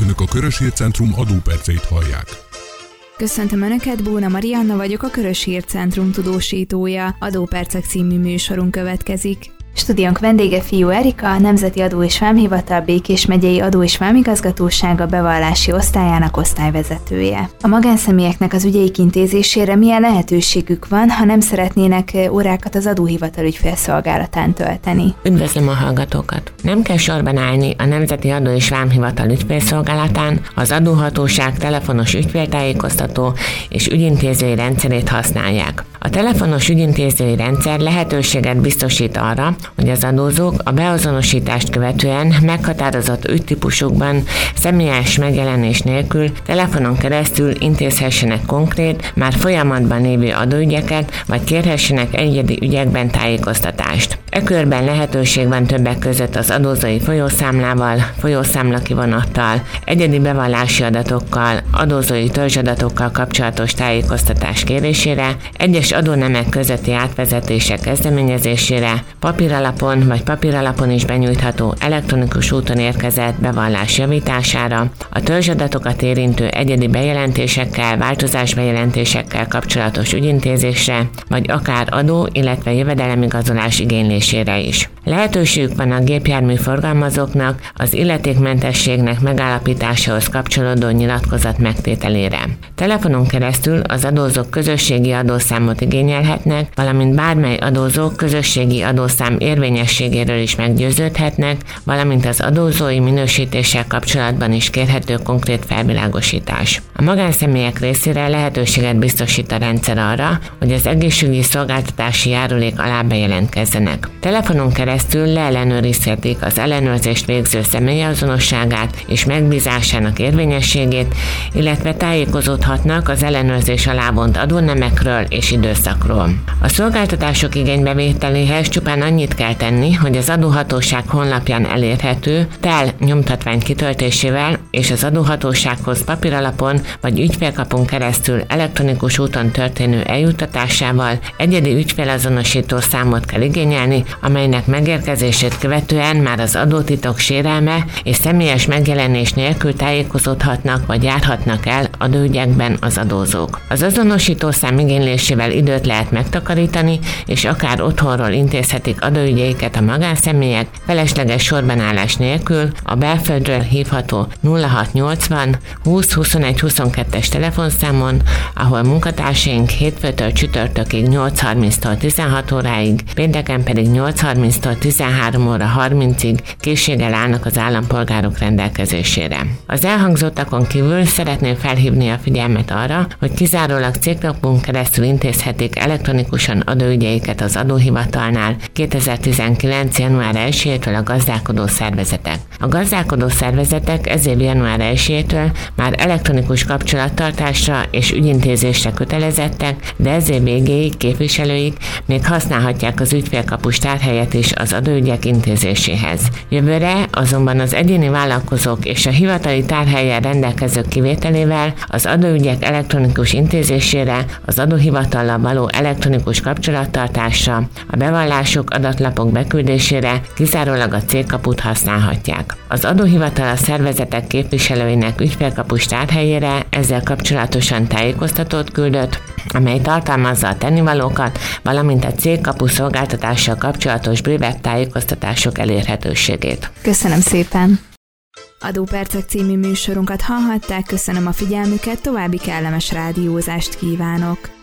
Önök a Körös Hírcentrum adóperceit hallják. Köszöntöm Önöket, Bóna Marianna vagyok, a Körös Hírcentrum tudósítója. Adópercek című műsorunk következik. Stúdiónk vendége Fiú Erika, a Nemzeti Adó és Vámhivatal Békés megyei Adó és Vámigazgatósága bevallási osztályának osztályvezetője. A magánszemélyeknek az ügyeik intézésére milyen lehetőségük van, ha nem szeretnének órákat az adóhivatal ügyfélszolgálatán tölteni? Üdvözlöm a hallgatókat! Nem kell sorban állni a Nemzeti Adó és Vámhivatal ügyfélszolgálatán, az adóhatóság telefonos ügyféltájékoztató és ügyintézői rendszerét használják. A telefonos ügyintézői rendszer lehetőséget biztosít arra, hogy az adózók a beazonosítást követően meghatározott ügytípusokban személyes megjelenés nélkül telefonon keresztül intézhessenek konkrét, már folyamatban lévő adóügyeket, vagy kérhessenek egyedi ügyekben tájékoztatást. E körben lehetőség van többek között az adózói folyószámlával, folyószámlakivonattal, egyedi bevallási adatokkal, adózói törzsadatokkal kapcsolatos tájékoztatás kérésére, egyes adónemek közötti átvezetések kezdeményezésére, papíralapon vagy papíralapon is benyújtható elektronikus úton érkezett bevallás javítására, a törzsadatokat érintő egyedi bejelentésekkel, változásbejelentésekkel kapcsolatos ügyintézésre, vagy akár adó, illetve jövedelemigazolás igénylésére is. Lehetőségük van a gépjármű forgalmazóknak az illetékmentességnek megállapításához kapcsolódó nyilatkozat megtételére. Telefonon keresztül az adózók közösségi adószámot igényelhetnek, valamint bármely adózók közösségi adószám érvényességéről is meggyőződhetnek, valamint az adózói minősítéssel kapcsolatban is kérhető konkrét felvilágosítás. A magánszemélyek részére lehetőséget biztosít a rendszer arra, hogy az egészségügyi szolgáltatási járulék alá bejelentkezzenek. Telefonon keresztül leellenőrizhetik az ellenőrzést végző személyazonosságát és megbízásának érvényességét, illetve tájékozódhatnak az ellenőrzés alá vont adónemekről és időszakról. A szolgáltatások igénybevételéhez csupán annyit kell tenni, hogy az adóhatóság honlapján elérhető TEL nyomtatvány kitöltésével és az adóhatósághoz papíralapon vagy ügyfélkapun keresztül elektronikus úton történő eljuttatásával egyedi ügyfélazonosító számot kell igényelni, amelynek megérkezését követően már az adótitok sérelme és személyes megjelenés nélkül tájékozódhatnak vagy járhatnak el adóügyekben az adózók. Az azonosítószám igénylésével időt lehet megtakarítani, és akár otthonról intézhetik adóügyeiket a magánszemélyek felesleges sorbanállás nélkül a belföldről hívható 0680 20 21 22-es telefonszámon, ahol munkatársaink hétfőtől csütörtökig 8:30-tól 16 óráig, pénteken pedig 8:30-tól 13 óra 30-ig készséggel állnak az állampolgárok rendelkezésére. Az elhangzottakon kívül szeretném felhívni a figyelmet arra, hogy kizárólag cégkapun keresztül intézhetik elektronikusan adóügyeiket az adóhivatalnál 2019. január 1-től a gazdálkodó szervezetek. A gazdálkodó szervezetek ez év január 1-től már elektronikus kapcsolattartásra és ügyintézésre kötelezettek, de ez év végéig képviselőik még használhatják az ügyfélkapus tárhelyet is az adóügyek intézéséhez. Jövőre azonban az egyéni vállalkozók és a hivatali tárhelyen rendelkezők kivételével az adóügyek elektronikus intézésére, az adóhivatallal való elektronikus kapcsolattartásra, a bevallások adatlapok beküldésére kizárólag a cégkaput használhatják. Az adóhivatal a szervezetek képviselőinek ügyfélkapus tárhelyére ezzel kapcsolatosan tájékoztatót küldött, amely tartalmazza a tennivalókat, valamint a cégkapu szolgáltatással kapcsolatos bővebb tájékoztatások elérhetőségét. Köszönöm szépen! Adópercek című műsorunkat hallhatták, köszönöm a figyelmüket, további kellemes rádiózást kívánok!